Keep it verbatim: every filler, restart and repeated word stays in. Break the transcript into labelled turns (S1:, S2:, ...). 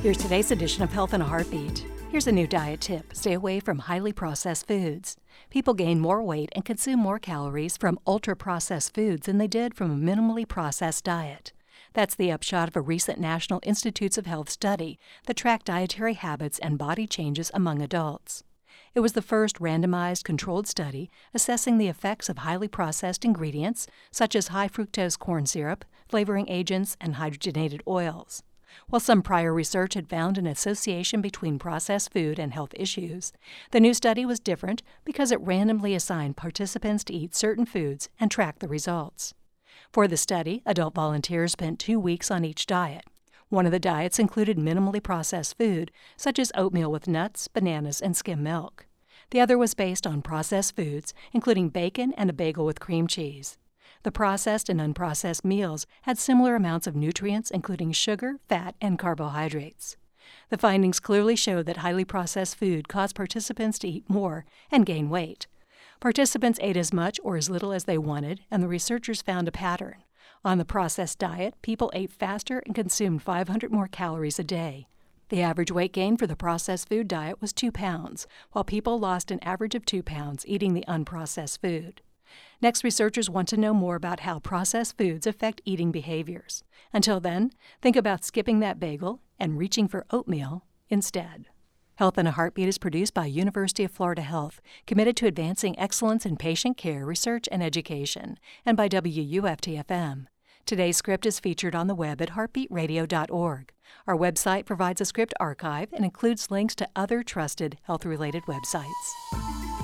S1: Here's today's edition of Health in a Heartbeat. Here's a new diet tip. Stay away from highly processed foods. People gain more weight and consume more calories from ultra-processed foods than they did from a minimally processed diet. That's the upshot of a recent National Institutes of Health study that tracked dietary habits and body changes among adults. It was the first randomized controlled study assessing the effects of highly processed ingredients, such as high fructose corn syrup, flavoring agents, and hydrogenated oils. While some prior research had found an association between processed food and health issues, the new study was different because it randomly assigned participants to eat certain foods and tracked the results. For the study, adult volunteers spent two weeks on each diet. One of the diets included minimally processed food, such as oatmeal with nuts, bananas, and skim milk. The other was based on processed foods, including bacon and a bagel with cream cheese. The processed and unprocessed meals had similar amounts of nutrients, including sugar, fat, and carbohydrates. The findings clearly showed that highly processed food caused participants to eat more and gain weight. Participants ate as much or as little as they wanted, and the researchers found a pattern. On the processed diet, people ate faster and consumed five hundred more calories a day. The average weight gain for the processed food diet was two pounds, while people lost an average of two pounds eating the unprocessed food. Next, researchers want to know more about how processed foods affect eating behaviors. Until then, think about skipping that bagel and reaching for oatmeal instead. Health in a Heartbeat is produced by University of Florida Health, committed to advancing excellence in patient care, research, and education, and by W U F T F M. Today's script is featured on the web at heartbeat radio dot org. Our website provides a script archive and includes links to other trusted health-related websites.